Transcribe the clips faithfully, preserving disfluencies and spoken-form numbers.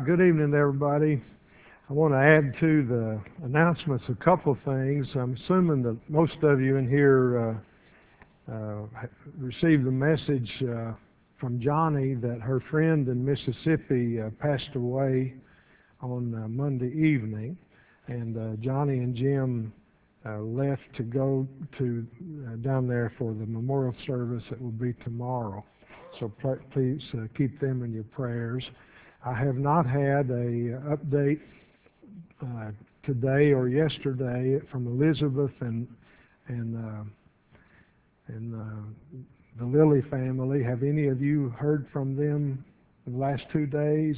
right, good evening, everybody. I want to add to the announcements a couple of things. I'm assuming that most of you in here uh, uh, received the message uh, from Johnny that her friend in Mississippi uh, passed away on uh, Monday evening, and uh, Johnny and Jim uh, left to go to uh, down there for the memorial service that will be tomorrow. So pl please uh, keep them in your prayers. I have not had a update uh, today or yesterday from Elizabeth and and uh, and uh, the Lilly family. Have any of you heard from them in the last two days?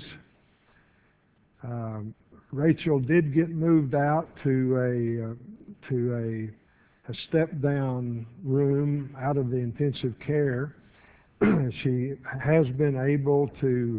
Um, Rachel did get moved out to a uh, to a, a step down room out of the intensive care. She has been able to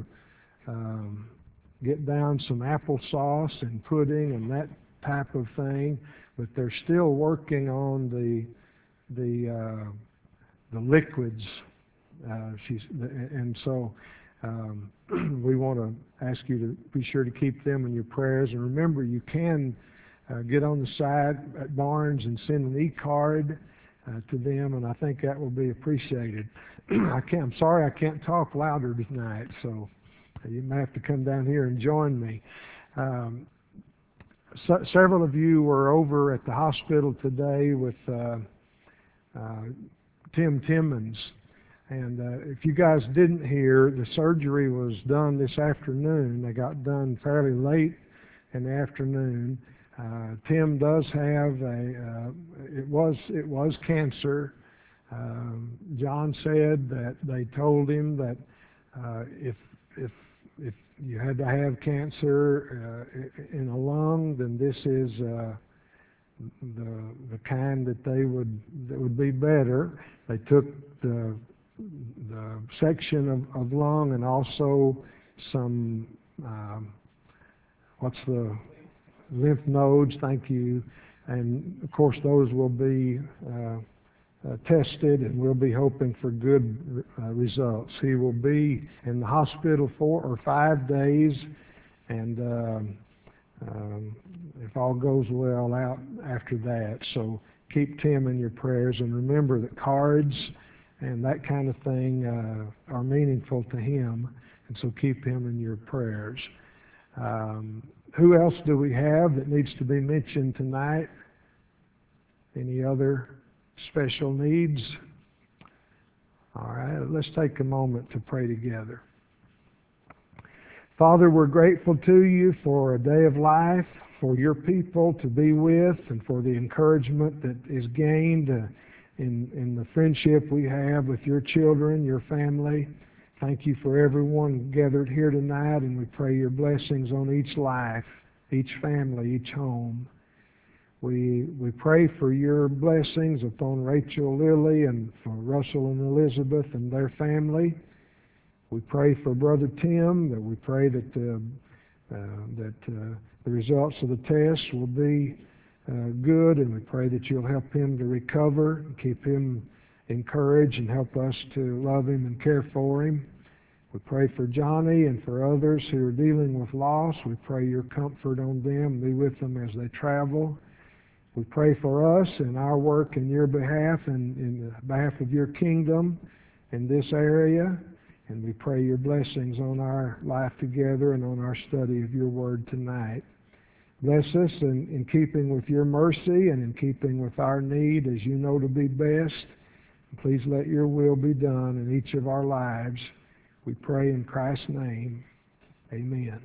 Um, get down some applesauce and pudding and that type of thing, but they're still working on the the uh, the liquids. Uh, she's and so um, we want to ask you to be sure to keep them in your prayers. And remember, you can uh, get on the side at Barnes and send an e-card uh, to them, and I think that will be appreciated. I can't. I'm sorry I can't talk louder tonight, so you may have to come down here and join me. Um, so, several of you were over at the hospital today with uh, uh, Tim Timmons. And uh, if you guys didn't hear, the surgery was done this afternoon. They got done fairly late in the afternoon. Uh, Tim does have a, uh, it was, it was cancer. Um, John said that they told him that uh, if, if If you had to have cancer uh, in a lung, then this is uh, the the kind that they would that would be better. They took the the section of, of lung and also some um, what's the lymph nodes. Thank you, and of course those will be Uh, Uh, tested, and we'll be hoping for good uh, results. He will be in the hospital four or five days, and um, um, if all goes well, out after that. So keep Tim in your prayers, and remember that cards and that kind of thing uh, are meaningful to him, and so keep him in your prayers. Um, who else do we have that needs to be mentioned tonight? Any other special needs? All right, let's take a moment to pray together. Father, we're grateful to you for a day of life, for your people to be with, and for the encouragement that is gained uh, in, in the friendship we have with your children, your family. Thank you for everyone gathered here tonight, and we pray your blessings on each life, each family, each home. We, we pray for your blessings upon Rachel, Lilly, and for Russell and Elizabeth and their family. We pray for Brother Tim, that we pray that, uh, uh, that uh, the results of the tests will be uh, good, and we pray that you'll help him to recover and keep him encouraged and help us to love him and care for him. We pray for Johnny and for others who are dealing with loss. We pray your comfort on them, be with them as they travel. We pray for us and our work in your behalf and in the behalf of your kingdom in this area. And we pray your blessings on our life together and on our study of your word tonight. Bless us in, in keeping with your mercy and in keeping with our need as you know to be best. Please let your will be done in each of our lives. We pray in Christ's name. Amen.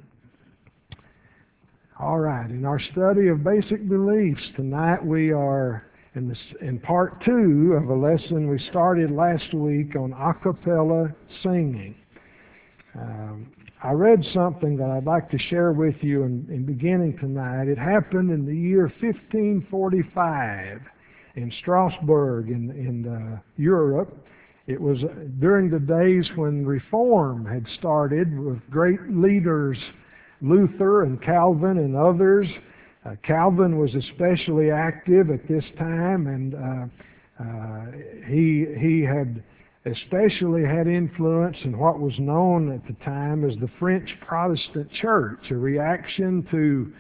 All right, in our study of basic beliefs, tonight we are in, this, in part two of a lesson we started last week on a cappella singing. Um, I read something that I'd like to share with you in, in beginning tonight. It happened in the year fifteen forty-five in Strasbourg in, in uh, Europe. It was during the days when Reform had started with great leaders, Luther and Calvin and others. Uh, Calvin was especially active at this time, and uh, uh, he he had especially had influence in what was known at the time as the French Protestant Church, a reaction to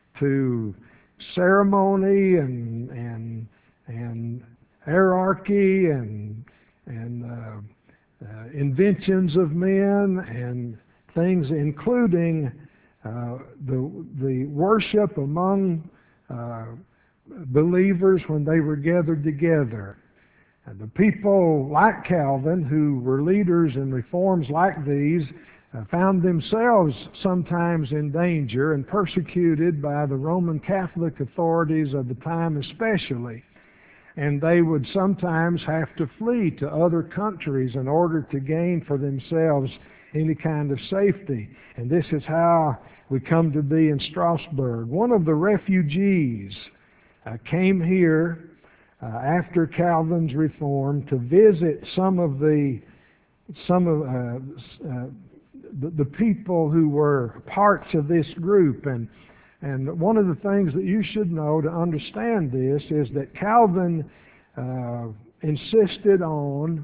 to ceremony and and and hierarchy and and uh, uh, inventions of men and things, including uh, the the worship among uh, believers when they were gathered together. And the people like Calvin, who were leaders in reforms like these, uh, found themselves sometimes in danger and persecuted by the Roman Catholic authorities of the time especially. And they would sometimes have to flee to other countries in order to gain for themselves any kind of safety. And this is how we come to be in Strasbourg. One of the refugees uh, came here Uh, after Calvin's reform to visit some of the some of uh, uh, the, the people who were parts of this group, and and one of the things that you should know to understand this is that Calvin uh, insisted on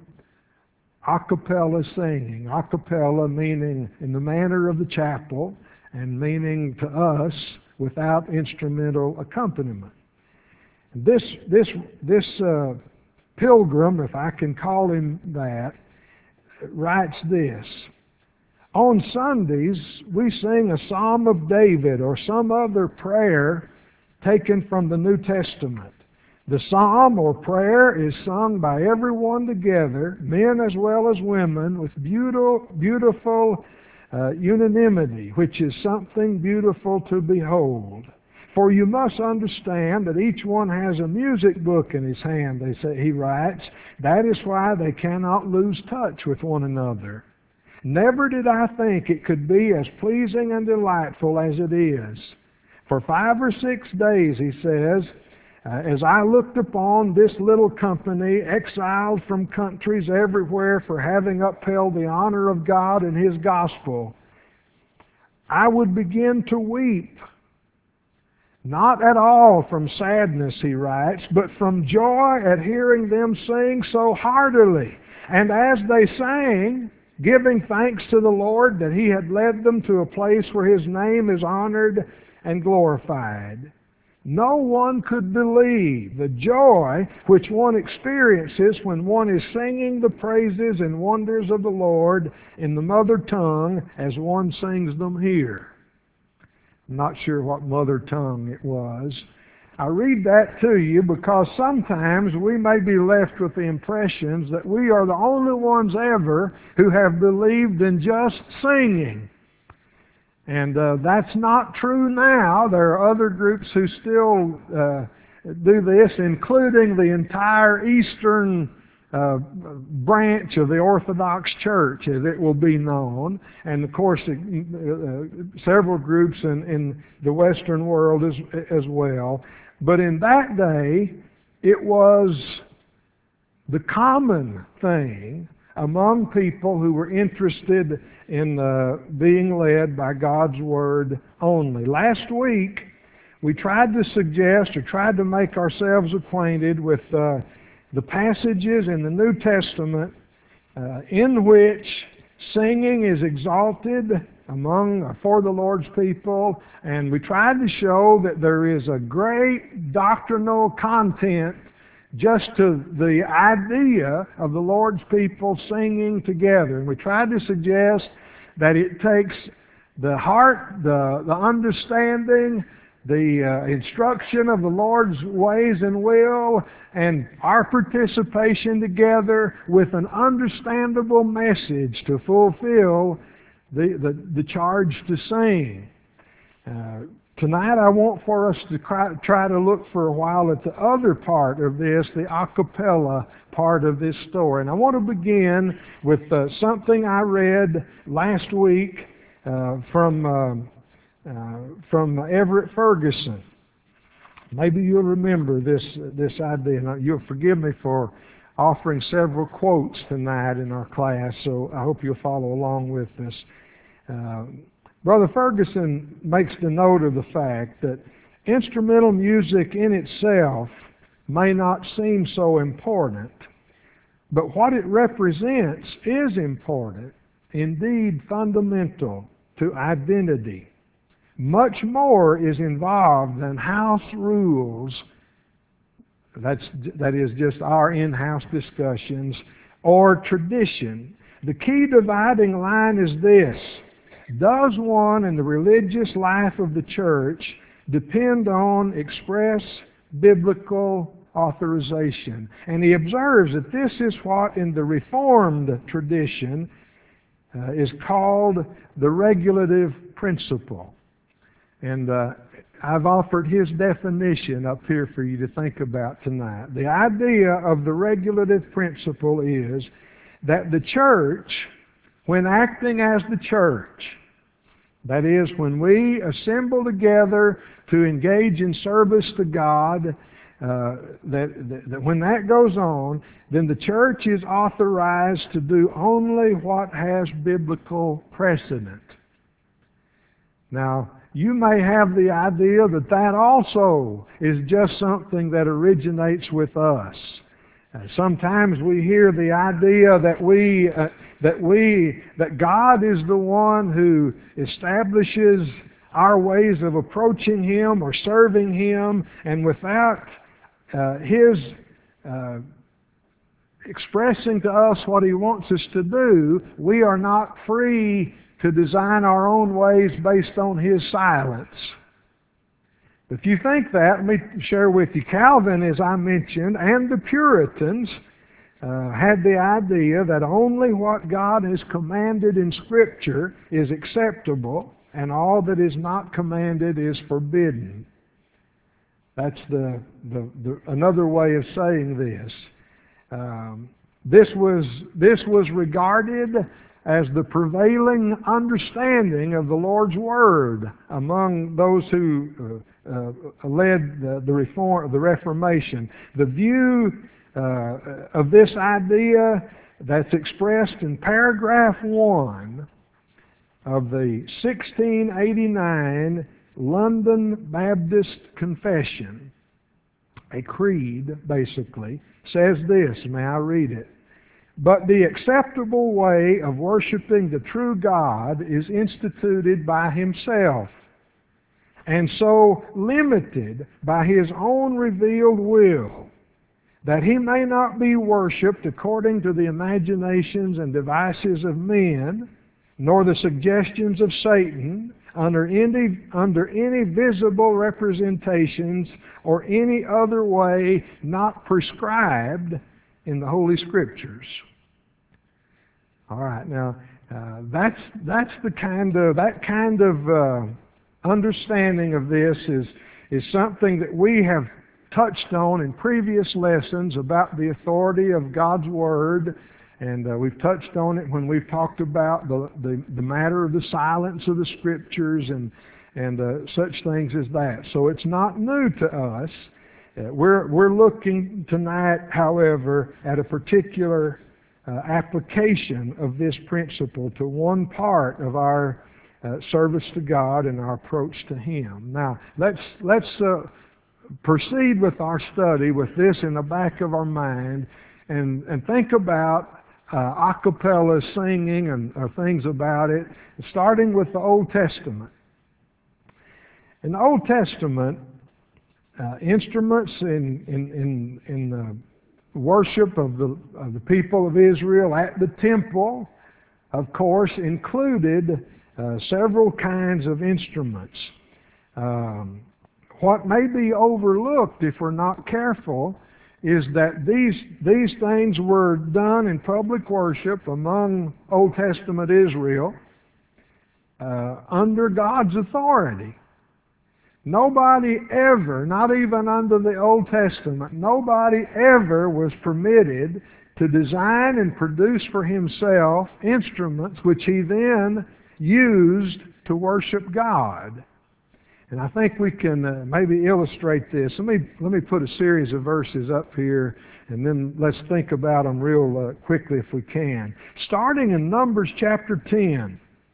a cappella singing. A cappella meaning in the manner of the chapel, and meaning to us without instrumental accompaniment. This this this uh, pilgrim, if I can call him that, writes this: on Sundays we sing a Psalm of David or some other prayer taken from the New Testament. The psalm or prayer is sung by everyone together, men as well as women, with beautiful, beautiful uh, unanimity, which is something beautiful to behold. For you must understand that each one has a music book in his hand, they say, he writes. That is why they cannot lose touch with one another. Never did I think it could be as pleasing and delightful as it is. For five or six days, he says, uh, as I looked upon this little company, exiled from countries everywhere for having upheld the honor of God and His gospel, I would begin to weep. Not at all from sadness, he writes, but from joy at hearing them sing so heartily. And as they sang, giving thanks to the Lord that He had led them to a place where His name is honored and glorified. No one could believe the joy which one experiences when one is singing the praises and wonders of the Lord in the mother tongue as one sings them here. I'm not sure what mother tongue it was. I read that to you because sometimes we may be left with the impressions that we are the only ones ever who have believed in just singing. And uh, that's not true now. There are other groups who still uh, do this, including the entire Eastern Uh, branch of the Orthodox Church, as it will be known, and of course uh, uh, several groups in, in the Western world as, as well. But in that day, it was the common thing among people who were interested in uh, being led by God's Word only. Last week, we tried to suggest or tried to make ourselves acquainted with uh, the passages in the New Testament uh, in which singing is exalted among for the Lord's people, and we tried to show that there is a great doctrinal content just to the idea of the Lord's people singing together. And we tried to suggest that it takes the heart, the, the understanding, the uh, instruction of the Lord's ways and will, and our participation together with an understandable message to fulfill the, the, the charge to sing. Uh, tonight I want for us to try, try to look for a while at the other part of this, the a cappella part of this story. And I want to begin with uh, something I read last week uh, from... Uh, Uh, from Everett Ferguson. Maybe you'll remember this this idea. Now, you'll forgive me for offering several quotes tonight in our class, so I hope you'll follow along with us. Uh, Brother Ferguson makes the note of the fact that instrumental music in itself may not seem so important, but what it represents is important, indeed fundamental to identity. Much more is involved than house rules, that's, that is just our in-house discussions, or tradition. The key dividing line is this: does one in the religious life of the church depend on express biblical authorization? And he observes that this is what in the Reformed tradition uh, is called the regulative principle. And uh, I've offered his definition up here for you to think about tonight. The idea of the regulative principle is that the church, when acting as the church, that is, when we assemble together to engage in service to God, uh, that, that, that when that goes on, then the church is authorized to do only what has biblical precedent. Now, you may have the idea that that also is just something that originates with us. Uh, sometimes we hear the idea that we, uh, that we, that God is the one who establishes our ways of approaching Him or serving Him, and without uh, His uh, expressing to us what He wants us to do, we are not free to design our own ways based on His silence. If you think that, let me share with you, Calvin, as I mentioned, and the Puritans uh, had the idea that only what God has commanded in Scripture is acceptable, and all that is not commanded is forbidden. That's the, the, the another way of saying this. Um, this was this was regarded as the prevailing understanding of the Lord's Word among those who uh, uh, led the, the reform, the Reformation. The view uh, of this idea that's expressed in paragraph one of the sixteen eighty-nine London Baptist Confession, a creed basically, says this. May I read it? But the acceptable way of worshiping the true God is instituted by Himself, and so limited by His own revealed will, that He may not be worshipped according to the imaginations and devices of men, nor the suggestions of Satan, under any, under any visible representations or any other way not prescribed in the Holy Scriptures. All right, now uh, that's that's the kind of that kind of uh, understanding of this is is something that we have touched on in previous lessons about the authority of God's Word, and uh, we've touched on it when we've talked about the the, the matter of the silence of the Scriptures and and uh, such things as that. So it's not new to us. Uh, we're, we're looking tonight, however, at a particular uh, application of this principle to one part of our uh, service to God and our approach to Him. Now, let's, let's uh, proceed with our study with this in the back of our mind and, and think about uh, a cappella singing and uh, things about it, starting with the Old Testament. In the Old Testament, Uh, instruments in in in, in the worship of the of the people of Israel at the temple, of course, included uh, several kinds of instruments. Um, what may be overlooked if we're not careful is that these these things were done in public worship among Old Testament Israel uh, under God's authority. Nobody ever, not even under the Old Testament, nobody ever was permitted to design and produce for himself instruments which he then used to worship God. And I think we can uh, maybe illustrate this. Let me, let me put a series of verses up here, and then let's think about them real uh, quickly if we can. Starting in Numbers chapter ten.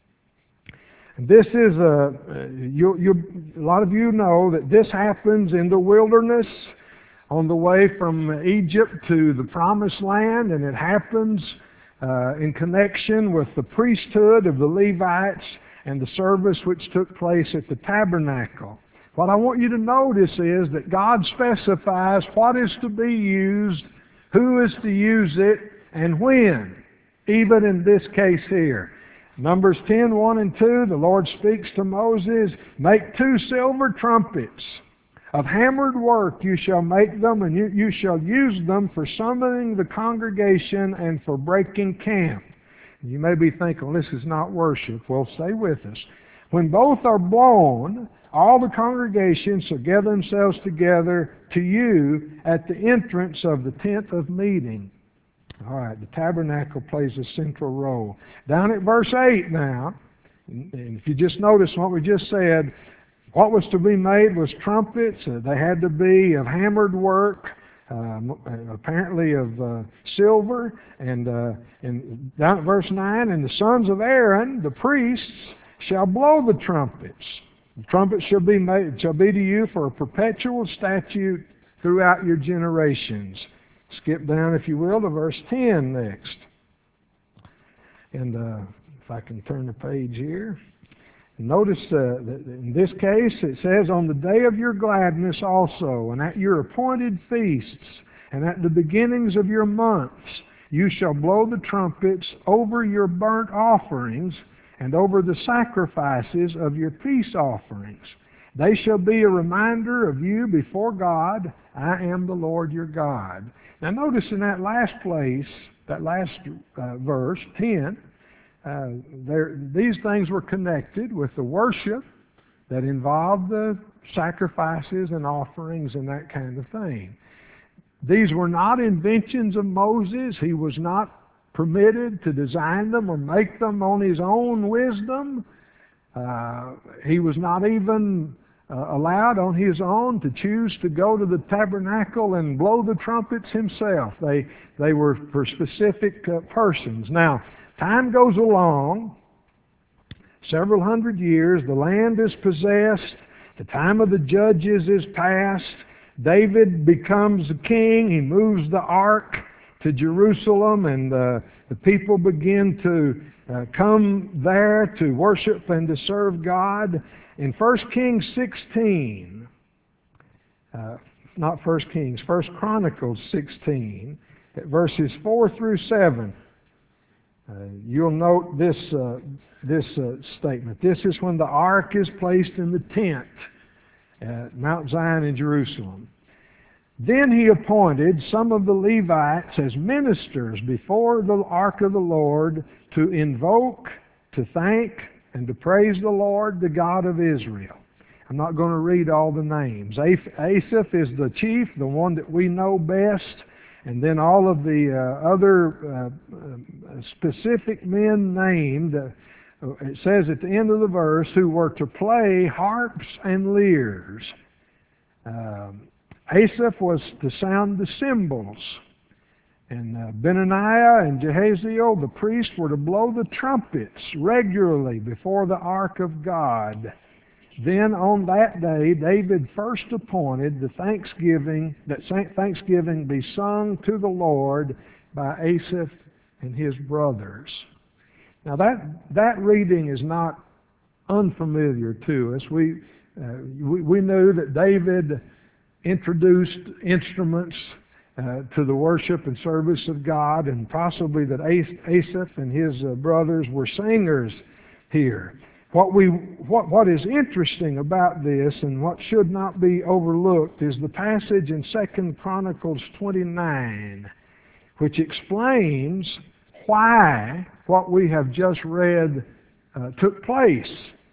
This is a, you, you, a lot of you know that this happens in the wilderness on the way from Egypt to the Promised Land, and it happens uh, in connection with the priesthood of the Levites and the service which took place at the tabernacle. What I want you to notice is that God specifies what is to be used, who is to use it, and when, even in this case here. Numbers ten, one and two, the Lord speaks to Moses, "Make two silver trumpets. Of hammered work you shall make them, and you, you shall use them for summoning the congregation and for breaking camp." You may be thinking, well, this is not worship. Well, stay with us. When both are blown, all the congregation shall gather themselves together to you at the entrance of the tent of meeting. All right, the tabernacle plays a central role. Down at verse eight now, and if you just notice what we just said, what was to be made was trumpets. Uh, they had to be of hammered work, uh, apparently of uh, silver. And, uh, and down at verse nine, "And the sons of Aaron, the priests, shall blow the trumpets. The trumpets shall be made, shall be to you for a perpetual statute throughout your generations." Skip down, if you will, to verse ten next. And uh, if I can turn the page here. Notice uh, that in this case it says, "On the day of your gladness also, and at your appointed feasts, and at the beginnings of your months, you shall blow the trumpets over your burnt offerings and over the sacrifices of your peace offerings. They shall be a reminder of you before God. I am the Lord your God." Now notice in that last place, that last uh, verse, ten, uh, there, these things were connected with the worship that involved the sacrifices and offerings and that kind of thing. These were not inventions of Moses. He was not permitted to design them or make them on his own wisdom. Uh, he was not even Uh, allowed on his own to choose to go to the tabernacle and blow the trumpets himself. They, they were for specific uh, persons. Now, time goes along, several hundred years, the land is possessed, the time of the judges is past, David becomes a king, he moves the ark to Jerusalem, and uh, the people begin to uh, come there to worship and to serve God. In First Kings sixteen, uh, not First Kings, First Chronicles sixteen, at verses four through seven, uh, you'll note this, uh, this uh, statement. This is when the ark is placed in the tent at Mount Zion in Jerusalem. "Then he appointed some of the Levites as ministers before the ark of the Lord to invoke, to thank, and to praise the Lord, the God of Israel." I'm not going to read all the names. Asaph is the chief, the one that we know best, and then all of the uh, other uh, specific men named. Uh, it says at the end of the verse, who were to play harps and lyres. Um, Asaph was to sound the cymbals. And uh, Benaniah and Jehaziel, the priests, were to blow the trumpets regularly before the ark of God. Then on that day, David first appointed the thanksgiving, that thanksgiving be sung to the Lord by Asaph and his brothers. Now that, that reading is not unfamiliar to us. We, uh, we, we knew that David introduced instruments Uh, to the worship and service of God, and possibly that Asaph and his uh, brothers were singers here. What we, what, what is interesting about this, and what should not be overlooked, is the passage in Second Chronicles twenty-nine, which explains why what we have just read uh, took place.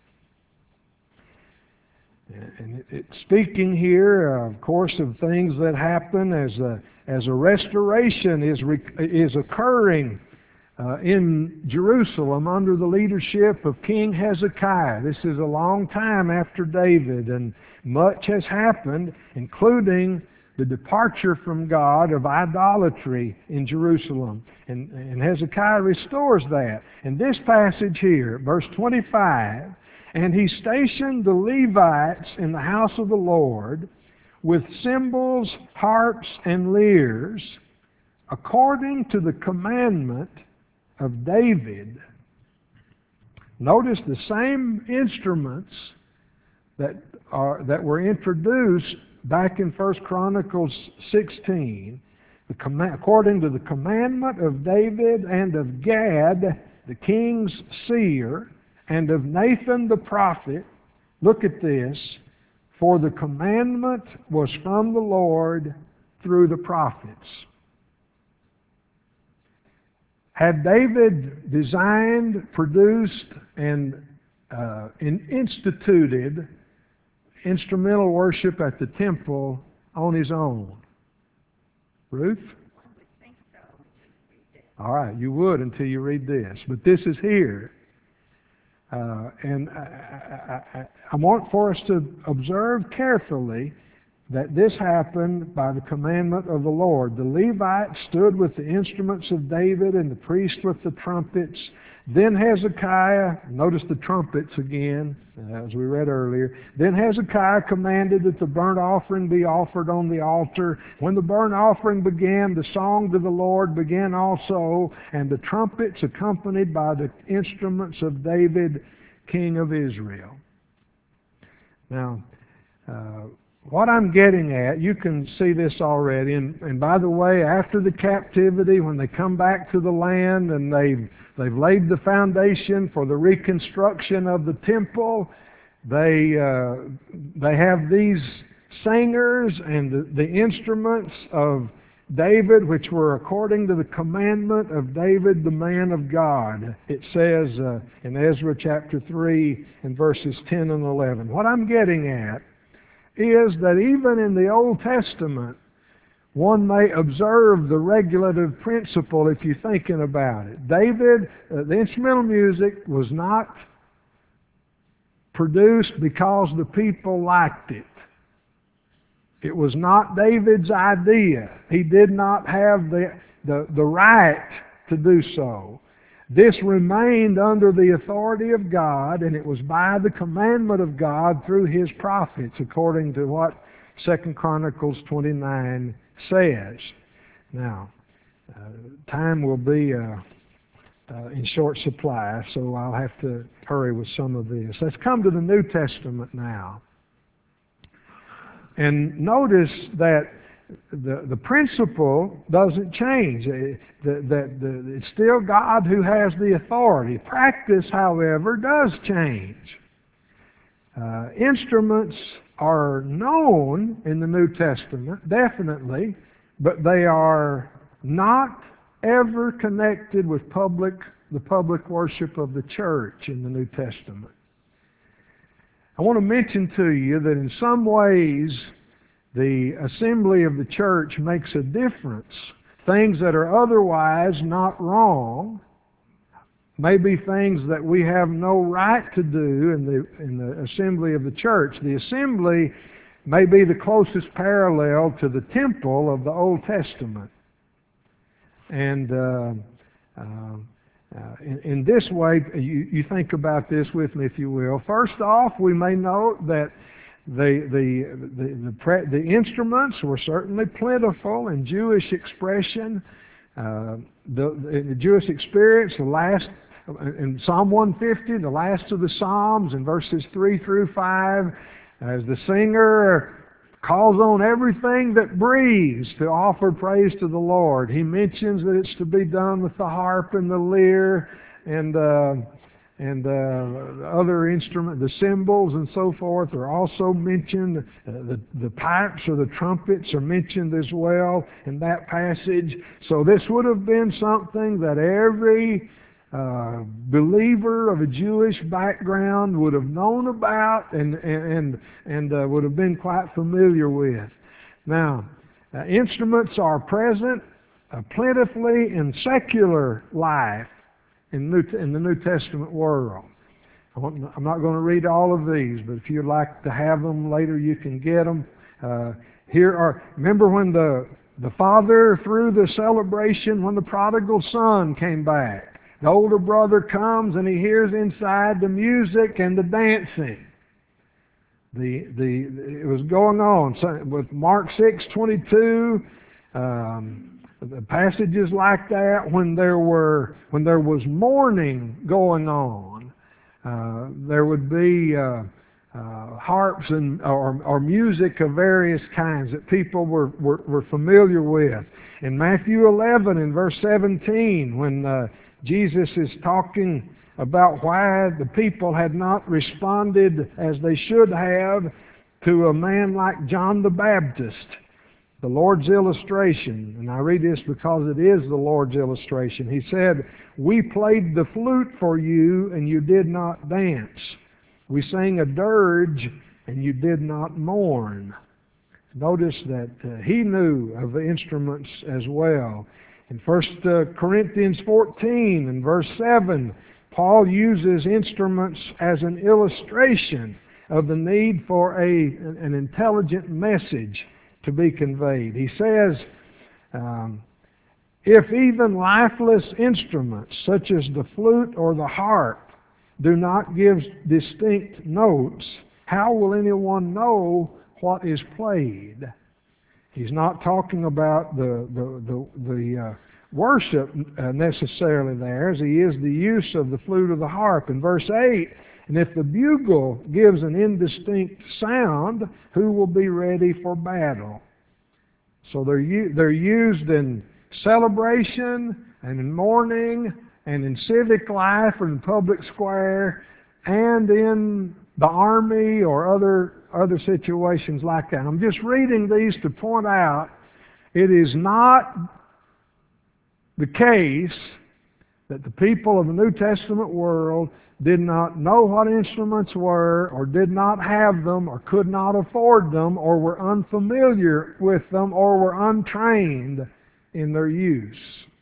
And it, it's speaking here, uh, of course, of things that happen as a as a restoration is is occurring uh, in Jerusalem under the leadership of King Hezekiah. This is a long time after David, and much has happened, including the departure from God of idolatry in Jerusalem. And, and Hezekiah restores that. And this passage here, verse twenty-five, "And he stationed the Levites in the house of the Lord with cymbals, harps, and lyres, according to the commandment of David. Notice the same instruments that are that were introduced back in First Chronicles sixteen, the comm- according to the commandment of David and of Gad, the king's seer, and of Nathan the prophet. Look at this. For the commandment was from the Lord through the prophets. Had David designed, produced, and uh, in instituted instrumental worship at the temple on his own? Ruth? All right, you would until you read this. But this is here. Uh, and I, I, I, I want for us to observe carefully that this happened by the commandment of the Lord. The Levites stood with the instruments of David and the priest with the trumpets. Then Hezekiah, notice the trumpets again, as we read earlier. Then Hezekiah commanded that the burnt offering be offered on the altar. When the burnt offering began, the song to the Lord began also, and the trumpets accompanied by the instruments of David, king of Israel. Now, uh, what I'm getting at, you can see this already, and, and by the way, after the captivity, when they come back to the land and they've, they've laid the foundation for the reconstruction of the temple, they, uh, they have these singers and the, the instruments of David, which were according to the commandment of David, the man of God. It says uh, in Ezra chapter three and verses ten and eleven. What I'm getting at is that even in the Old Testament, one may observe the regulative principle if you're thinking about it. David, uh, the instrumental music was not produced because the people liked it. It was not David's idea. He did not have the, the, the right to do so. This remained under the authority of God, and it was by the commandment of God through His prophets, according to what Second Chronicles twenty-nine says. Now, uh, time will be uh, uh, in short supply, so I'll have to hurry with some of this. Let's come to the New Testament now. And notice that the, the principle doesn't change. That the, the, it's still God who has the authority. Practice, however, does change. Uh, instruments are known in the New Testament, definitely, but they are not ever connected with public, the public worship of the church in the New Testament. I want to mention to you that in some ways the assembly of the church makes a difference. Things that are otherwise not wrong may be things that we have no right to do in the, in the assembly of the church. The assembly may be the closest parallel to the temple of the Old Testament. And uh, uh, Uh, in, in this way, you, you think about this with me, if you will. First off, we may note that the the the, the, pre, the instruments were certainly plentiful in Jewish expression. Uh, the, in the Jewish experience, the last in Psalm one fifty, the last of the Psalms, in verses three through five, as the singer calls on everything that breathes to offer praise to the Lord. He mentions that it's to be done with the harp and the lyre and uh, and uh, other instruments, the cymbals and so forth are also mentioned. Uh, the, the pipes or the trumpets are mentioned as well in that passage. So this would have been something that every Uh, believer of a Jewish background would have known about and and and uh, would have been quite familiar with. Now, uh, instruments are present uh, plentifully in secular life in, New, in the New Testament world. I want, I'm not going to read all of these, but if you'd like to have them later, you can get them. Uh, here are. Remember when the the father through the celebration when the prodigal son came back. The older brother comes and he hears inside the music and the dancing. The, the, it was going on so with Mark six twenty-two, um, the passages like that, when there were when there was mourning going on, uh, there would be uh, uh, harps and or, or music of various kinds that people were, were, were familiar with. In Matthew eleven, in verse seventeen, when uh, Jesus is talking about why the people had not responded as they should have to a man like John the Baptist, the Lord's illustration, and I read this because it is the Lord's illustration. He said, "We played the flute for you, and you did not dance. We sang a dirge, and you did not mourn." Notice that uh, he knew of the instruments as well. In First Corinthians fourteen, and verse seven, Paul uses instruments as an illustration of the need for a, an intelligent message to be conveyed. He says, um, if even lifeless instruments such as the flute or the harp do not give distinct notes, how will anyone know what is played? He's not talking about the, the, the, the uh, worship uh, necessarily there, as he is the use of the flute or the harp. In verse eight, and if the bugle gives an indistinct sound, who will be ready for battle? So they're, u- they're used in celebration and in mourning and in civic life or in public square and in the army or other, other situations like that. I'm just reading these to point out it is not the case that the people of the New Testament world did not know what instruments were, or did not have them, or could not afford them, or were unfamiliar with them, or were untrained in their use.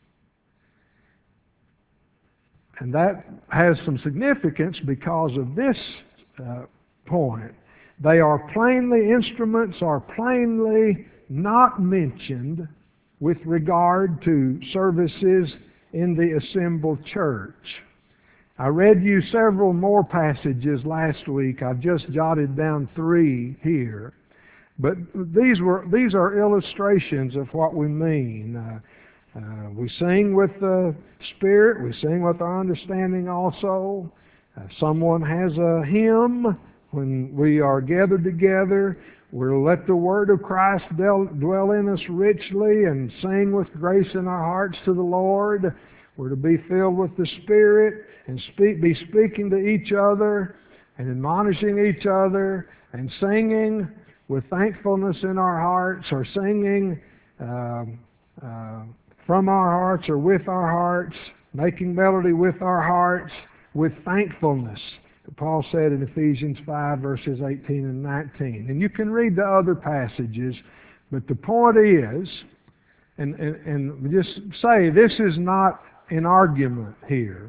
And that has some significance because of this uh, point. They are plainly, instruments are plainly not mentioned with regard to services in the assembled church. I read you several more passages last week. I've just jotted down three here. But these were these are illustrations of what we mean. Uh, uh, we sing with the Spirit. We sing with our understanding also. Uh, someone has a hymn when we are gathered together. We'll let the Word of Christ dwell in us richly and sing with grace in our hearts to the Lord. We're to be filled with the Spirit and speak, be speaking to each other and admonishing each other and singing with thankfulness in our hearts, or singing uh, uh, from our hearts or with our hearts, making melody with our hearts with thankfulness. Paul said in Ephesians five, verses eighteen and nineteen. And you can read the other passages, but the point is, and, and, and just say, this is not an argument here.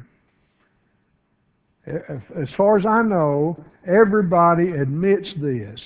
As far as I know, everybody admits this.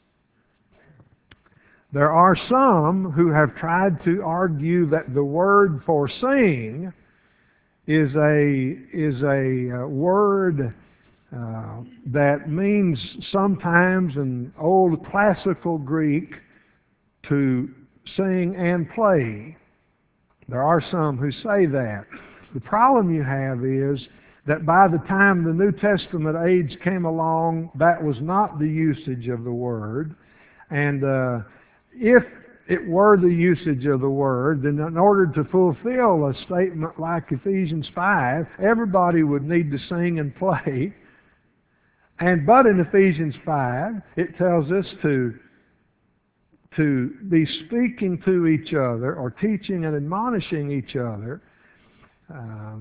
There are some who have tried to argue that the word for sing is a, is a uh, word Uh, that means sometimes in old classical Greek to sing and play. There are some who say that. The problem you have is that by the time the New Testament age came along, that was not the usage of the word. And uh, if it were the usage of the word, then in order to fulfill a statement like Ephesians five, everybody would need to sing and play. And but in Ephesians five, it tells us to, to be speaking to each other, or teaching and admonishing each other, uh,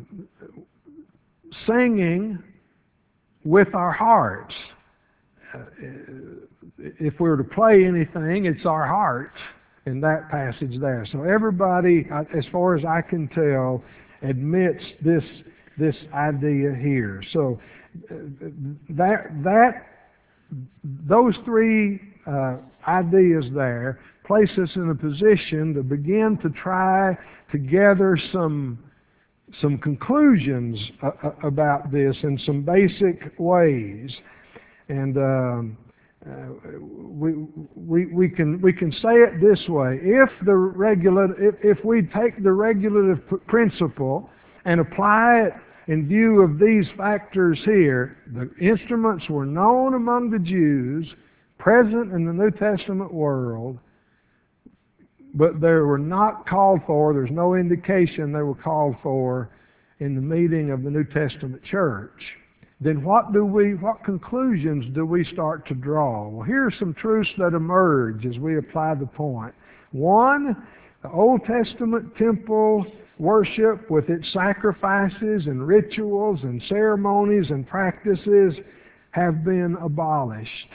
singing with our hearts. Uh, if we were to play anything, it's our hearts in that passage there. So everybody, as far as I can tell, admits this, this idea here. So That that those three uh, ideas there place us in a position to begin to try to gather some some conclusions uh, about this in some basic ways. And um, uh, we, we, we, can, we can say it this way. If, the regula- if, if we take the regulative p- principle and apply it in view of these factors here, the instruments were known among the Jews, present in the New Testament world, but they were not called for, there's no indication they were called for in the meeting of the New Testament church. Then what do we, what conclusions do we start to draw? Well, here are some truths that emerge as we apply the point. One, the Old Testament temple worship with its sacrifices and rituals and ceremonies and practices have been abolished.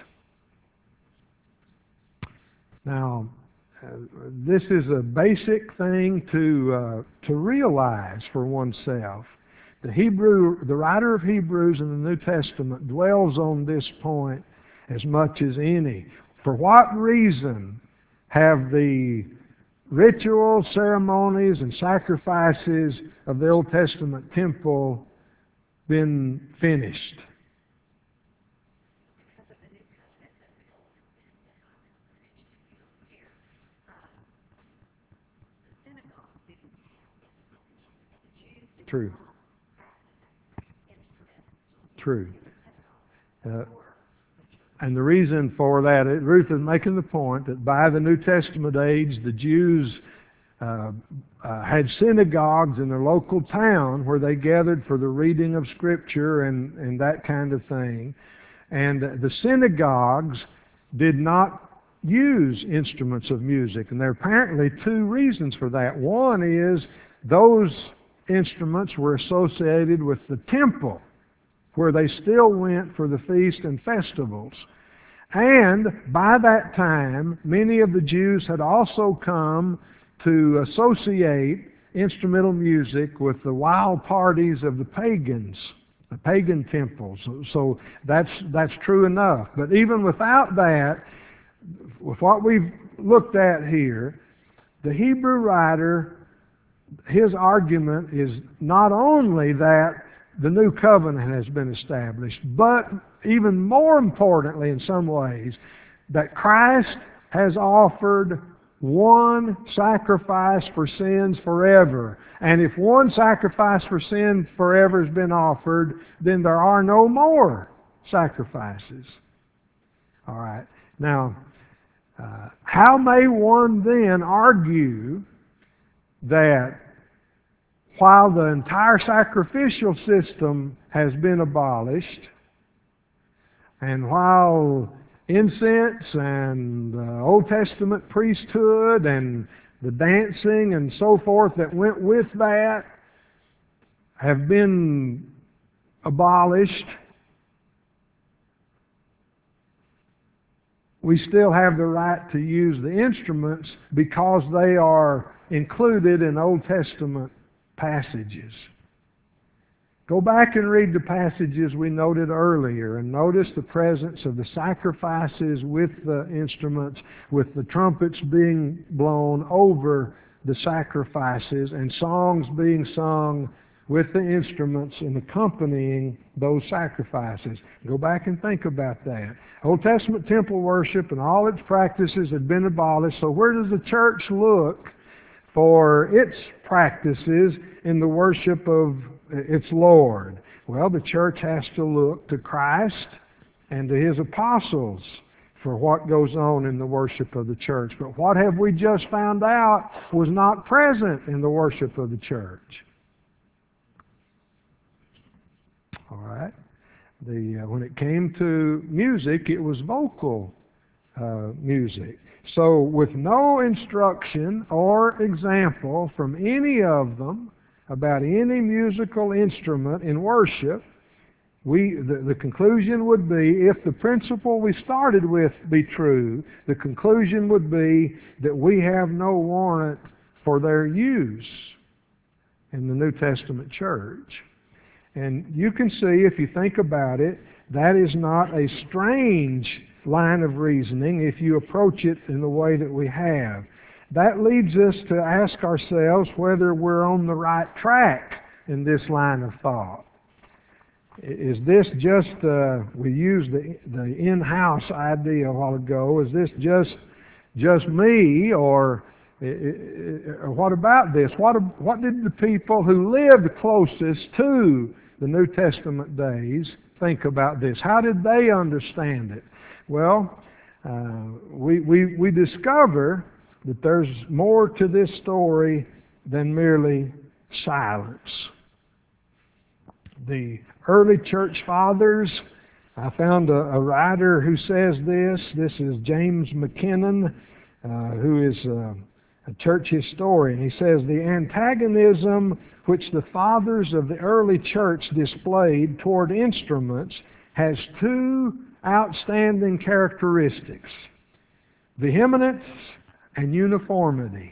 Now, uh, this is a basic thing to uh, to realize for oneself. The Hebrew, the writer of Hebrews in the New Testament dwells on this point as much as any. For what reason have the rituals, ceremonies, and sacrifices of the Old Testament temple been finished? True. True. Uh, and the reason for that, Ruth is making the point that by the New Testament age, the Jews uh, uh, had synagogues in their local town where they gathered for the reading of Scripture and, and that kind of thing. And the synagogues did not use instruments of music. And there are apparently two reasons for that. One is those instruments were associated with the temple, where they still went for the feast and festivals. And by that time, many of the Jews had also come to associate instrumental music with the wild parties of the pagans, the pagan temples. So that's, that's true enough. But even without that, with what we've looked at here, the Hebrew writer, his argument is not only that the new covenant has been established, but even more importantly in some ways, that Christ has offered one sacrifice for sins forever. And if one sacrifice for sin forever has been offered, then there are no more sacrifices. All right. Now, uh, how may one then argue that while the entire sacrificial system has been abolished, and while incense and uh, Old Testament priesthood and the dancing and so forth that went with that have been abolished, we still have the right to use the instruments because they are included in Old Testament passages. Go back and read the passages we noted earlier and notice the presence of the sacrifices with the instruments, with the trumpets being blown over the sacrifices and songs being sung with the instruments and accompanying those sacrifices. Go back and think about that. Old Testament temple worship and all its practices had been abolished, so where does the church look for its practices in the worship of its Lord? Well, the church has to look to Christ and to His apostles for what goes on in the worship of the church. But what have we just found out was not present in the worship of the church? All right. The, uh, when it came to music, it was vocal uh, music. So with no instruction or example from any of them about any musical instrument in worship, we, the, the conclusion would be, if the principle we started with be true, the conclusion would be that we have no warrant for their use in the New Testament church. And you can see, if you think about it, that is not a strange line of reasoning if you approach it in the way that we have. That leads us to ask ourselves whether we're on the right track in this line of thought. Is this just, uh, we used the, the in-house idea a while ago, is this just, just me, or, or what about this? What, what did the people who lived closest to the New Testament days think about this? How did they understand it? Well, uh, we, we, we discover that there's more to this story than merely silence. The early church fathers, I found a, a writer who says this. This is James McKinnon, uh, who is a, a church historian. He says, the antagonism which the fathers of the early church displayed toward instruments has two outstanding characteristics: vehemence and uniformity.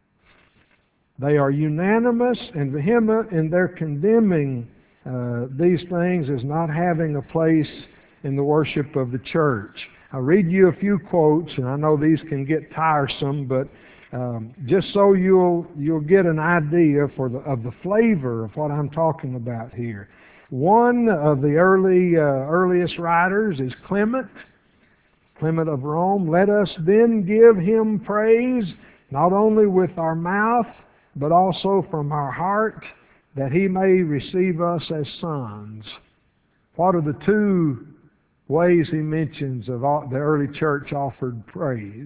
They are unanimous and vehement in their condemning uh, these things as not having a place in the worship of the church. I'll read you a few quotes, and I know these can get tiresome, but um, just so you'll you'll get an idea for the, of the flavor of what I'm talking about here. One of the early uh, earliest writers is Clement, Clement of Rome. Let us then give him praise, not only with our mouth, but also from our heart, that he may receive us as sons. What are the two ways he mentions of all, the early church offered praise?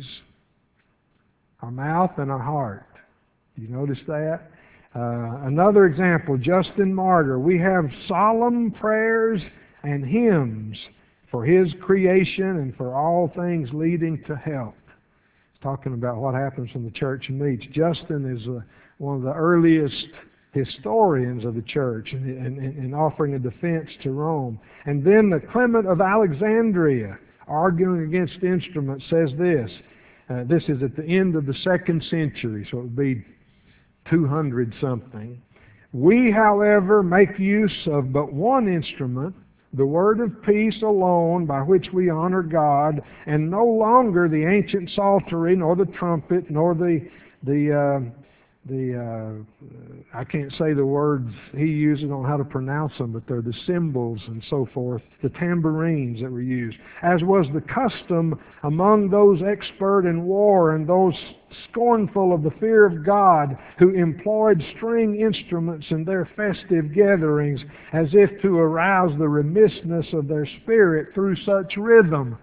Our mouth and our heart. You notice that? Uh, another example, Justin Martyr. We have solemn prayers and hymns for his creation and for all things leading to health. He's talking about what happens when the church meets. Justin is uh, one of the earliest historians of the church and offering a defense to Rome. And then the Clement of Alexandria, arguing against instruments, says this. Uh, this is at the end of the second century, so it would be two hundred something. We, however, make use of but one instrument, the word of peace alone, by which we honor God, and no longer the ancient psaltery, nor the trumpet, nor the the uh, the uh, I can't say the words he uses on how to pronounce them, but they're the cymbals and so forth, the tambourines that were used, as was the custom among those expert in war and those scornful of the fear of God, who employed string instruments in their festive gatherings, as if to arouse the remissness of their spirit through such rhythm.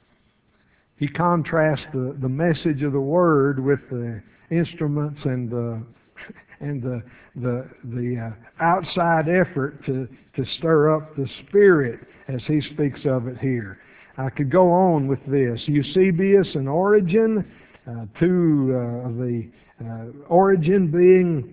He contrasts the, the message of the Word with the instruments and the and the the the uh, outside effort to to stir up the spirit, as he speaks of it here. I could go on with this. Eusebius and Origen, uh, two uh, of the uh, Origen being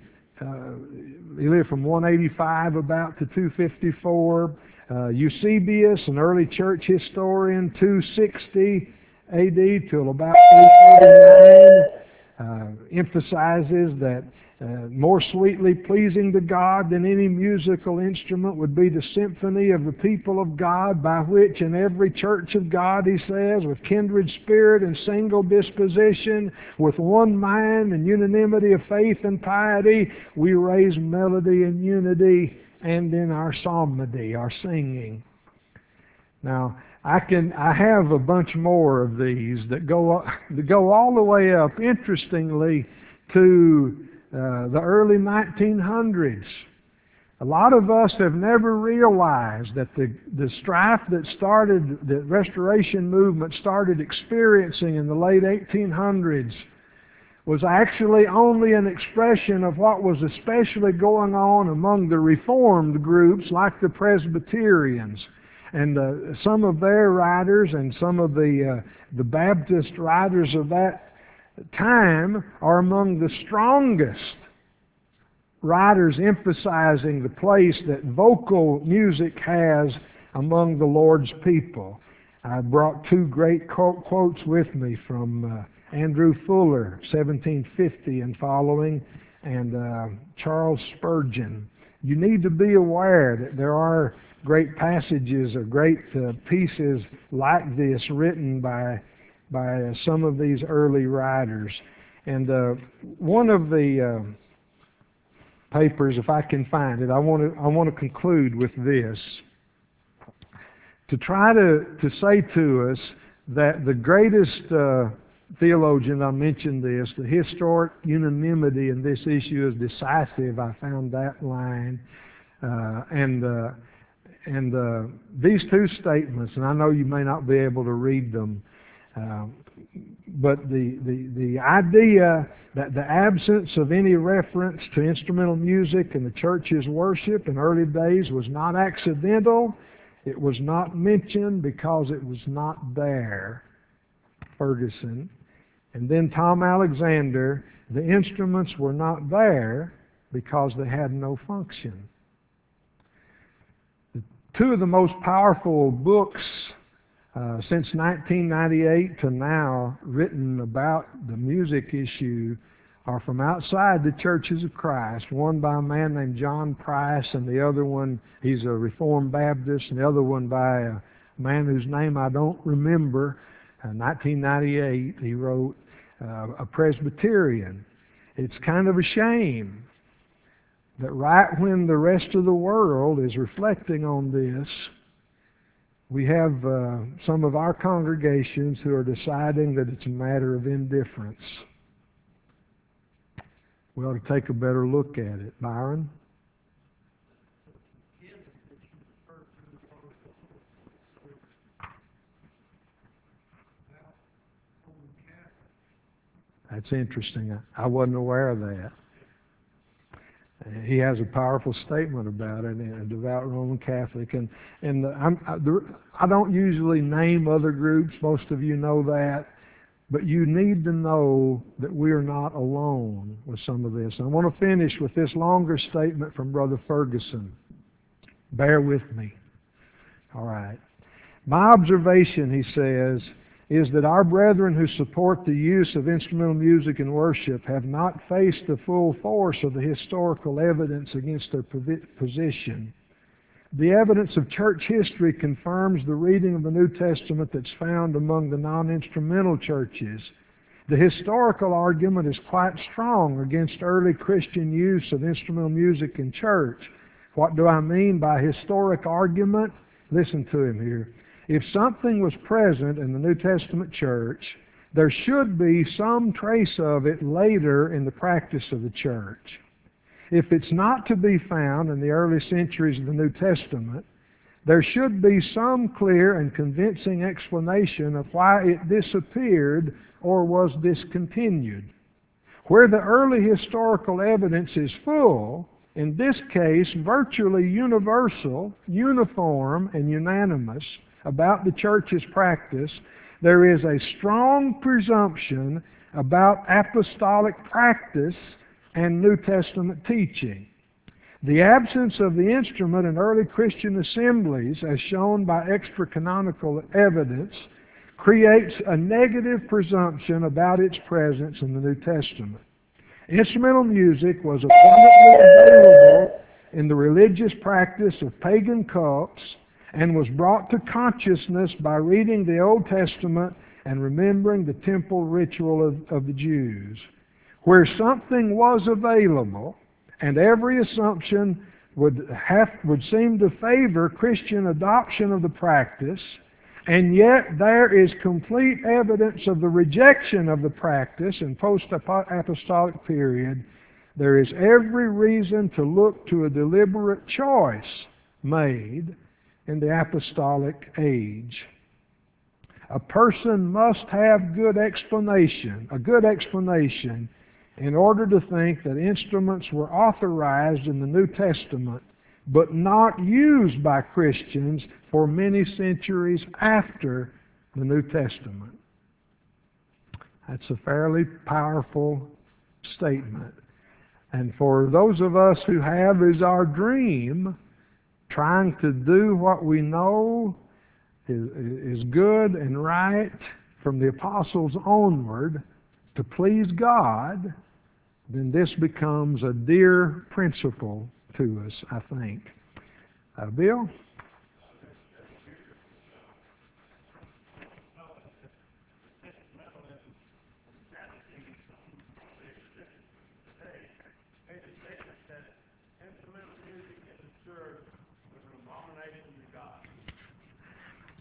uh, he lived from one eighty-five about to two fifty-four. Uh, Eusebius, an early church historian, two sixty A D till about three thirty-nine. Uh, emphasizes that uh, more sweetly pleasing to God than any musical instrument would be the symphony of the people of God, by which in every church of God, he says, with kindred spirit and single disposition, with one mind and unanimity of faith and piety, we raise melody and unity and in our psalmody, our singing. Now, I can I have a bunch more of these that go that go all the way up, interestingly, to uh, the early nineteen hundreds. A lot of us have never realized that the the strife that started, the Restoration movement started experiencing in the late eighteen hundreds, was actually only an expression of what was especially going on among the Reformed groups like the Presbyterians. And uh, some of their writers and some of the uh, the Baptist writers of that time are among the strongest writers emphasizing the place that vocal music has among the Lord's people. I brought two great quotes with me from uh, Andrew Fuller, seventeen fifty and following, and uh, Charles Spurgeon. You need to be aware that there are great passages or great uh, pieces like this written by by uh, some of these early writers. And uh, one of the uh, papers, if I can find it, I want to I want to conclude with this. to try to, to say to us that the greatest uh, theologian, I mentioned this, the historic unanimity in this issue is decisive. I found that line. Uh, and uh, and uh, these two statements, and I know you may not be able to read them, uh, but the, the, the idea that the absence of any reference to instrumental music in the church's worship in early days was not accidental. It was not mentioned because it was not there. Ferguson. And then Tom Alexander, the instruments were not there because they had no function. Two of the most powerful books uh, since nineteen ninety-eight to now written about the music issue are from outside the Churches of Christ. One by a man named John Price, and the other one, he's a Reformed Baptist, and the other one by a man whose name I don't remember. In nineteen ninety-eight, he wrote uh, a Presbyterian. It's kind of a shame that right when the rest of the world is reflecting on this, we have uh, some of our congregations who are deciding that it's a matter of indifference. We ought to take a better look at it. Byron? That's interesting. I wasn't aware of that. He has a powerful statement about it, a devout Roman Catholic. And, and I'm, I, the, I don't usually name other groups. Most of you know that. But you need to know that we are not alone with some of this. And I want to finish with this longer statement from Brother Ferguson. Bear with me. All right. My observation, he says, is that our brethren who support the use of instrumental music in worship have not faced the full force of the historical evidence against their position. The evidence of church history confirms the reading of the New Testament that's found among the non-instrumental churches. The historical argument is quite strong against early Christian use of instrumental music in church. What do I mean by historic argument? Listen to him here. If something was present in the New Testament church, there should be some trace of it later in the practice of the church. If it's not to be found in the early centuries of the New Testament, there should be some clear and convincing explanation of why it disappeared or was discontinued. Where the early historical evidence is full, in this case virtually universal, uniform, and unanimous, about the church's practice, there is a strong presumption about apostolic practice and New Testament teaching. The absence of the instrument in early Christian assemblies, as shown by extra-canonical evidence, creates a negative presumption about its presence in the New Testament. Instrumental music was abundantly available in the religious practice of pagan cults and was brought to consciousness by reading the Old Testament and remembering the temple ritual of, of the Jews. Where something was available, and every assumption would have would seem to favor Christian adoption of the practice, and yet there is complete evidence of the rejection of the practice in post-apostolic period, there is every reason to look to a deliberate choice made in the apostolic age. A person must have good explanation, a good explanation, in order to think that instruments were authorized in the New Testament, but not used by Christians for many centuries after the New Testament. That's a fairly powerful statement. And for those of us who have as our dream, trying to do what we know is, is good and right from the apostles onward to please God, then this becomes a dear principle to us, I think. Uh, Bill?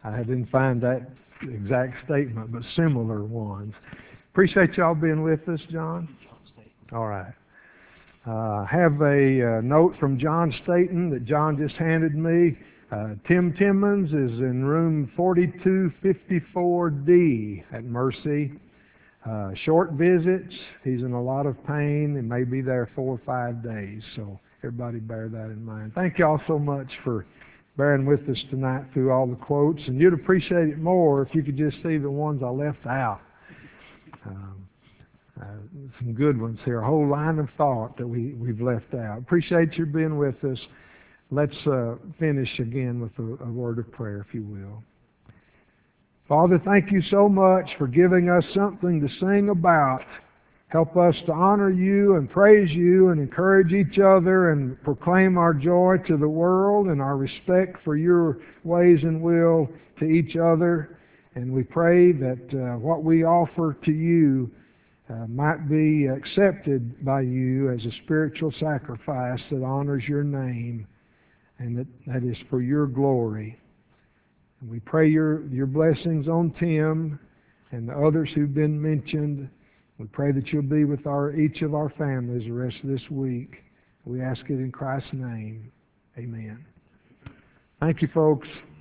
I didn't find that exact statement, but similar ones. Appreciate y'all being with us, John. All right. I uh, have a uh, note from John Staten that John just handed me. Uh, Tim Timmons is in room forty-two fifty-four D at Mercy. Uh, short visits. He's in a lot of pain and may be there four or five days. So everybody bear that in mind. Thank y'all so much for bearing with us tonight through all the quotes. And you'd appreciate it more if you could just see the ones I left out. Um, Uh, some good ones here, a whole line of thought that we, we've left out. Appreciate you being with us. Let's uh, finish again with a, a word of prayer, if you will. Father, thank you so much for giving us something to sing about. Help us to honor you and praise you and encourage each other and proclaim our joy to the world and our respect for your ways and will to each other. And we pray that uh, what we offer to you Uh, might be accepted by you as a spiritual sacrifice that honors your name and that, that is for your glory. And we pray your, your blessings on Tim and the others who've been mentioned. We pray that you'll be with our, each of our families the rest of this week. We ask it in Christ's name. Amen. Thank you, folks.